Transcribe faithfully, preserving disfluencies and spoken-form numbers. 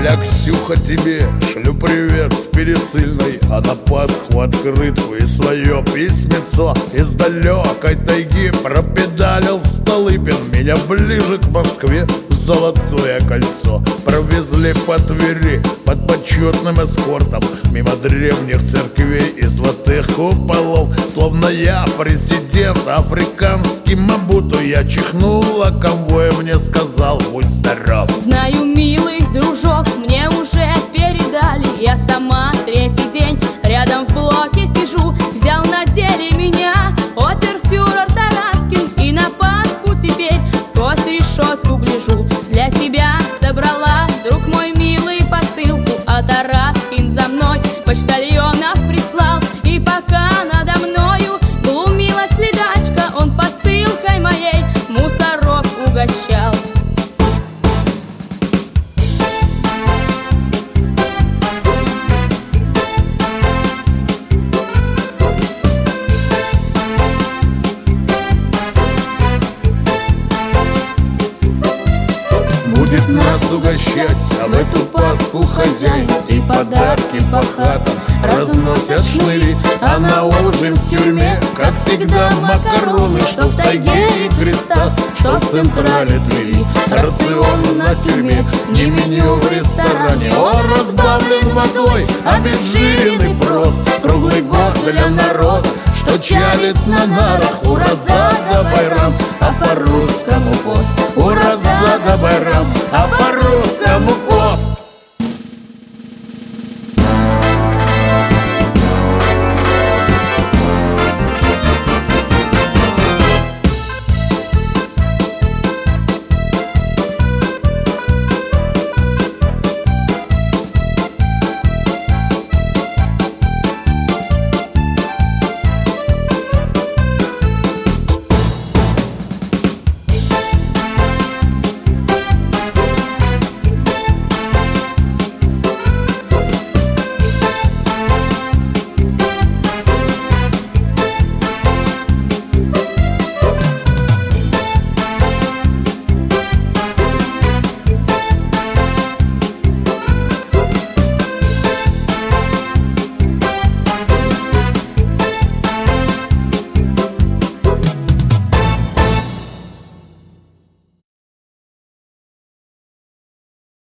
Аля, Ксюха, тебе шлю привет с пересыльной, а на Пасху открытку и свое письмецо. Из далекой тайги пропедалил Столыпин меня ближе к Москве в Золотое кольцо. Провезли по Твери под почетным эскортом, мимо древних церквей и золотых куполов. Словно я президент, африканский Мабуту. Я чихнул, а конвой мне сказал: будь здоров. Знаю, милый дружок, мне уже передали. Я сама третий день рядом в блоке сижу. Взял на деле меня оперфюрер Тараскин, и на Пасху теперь сквозь решетку гляжу. Для тебя собрала, друг мой милый, посылку, а Тараскин за мной почтальонов прислал. И пока надо мною глумилась следачка, он посылкой моей мусоров угощал. Будет нас угощать, а в эту Пасху хозяин и подарки по хатам разносят шныри. А на ужин в тюрьме, как всегда, макароны, что в тайге и крестах, что в централе Твери. Рацион на тюрьме, не меню в ресторане, он разбавлен водой, обезжиренный прост. Круглый год для народа, что чалит на нарах. Ураза да байрам, а по-русскому пост. Ураза да байрам, а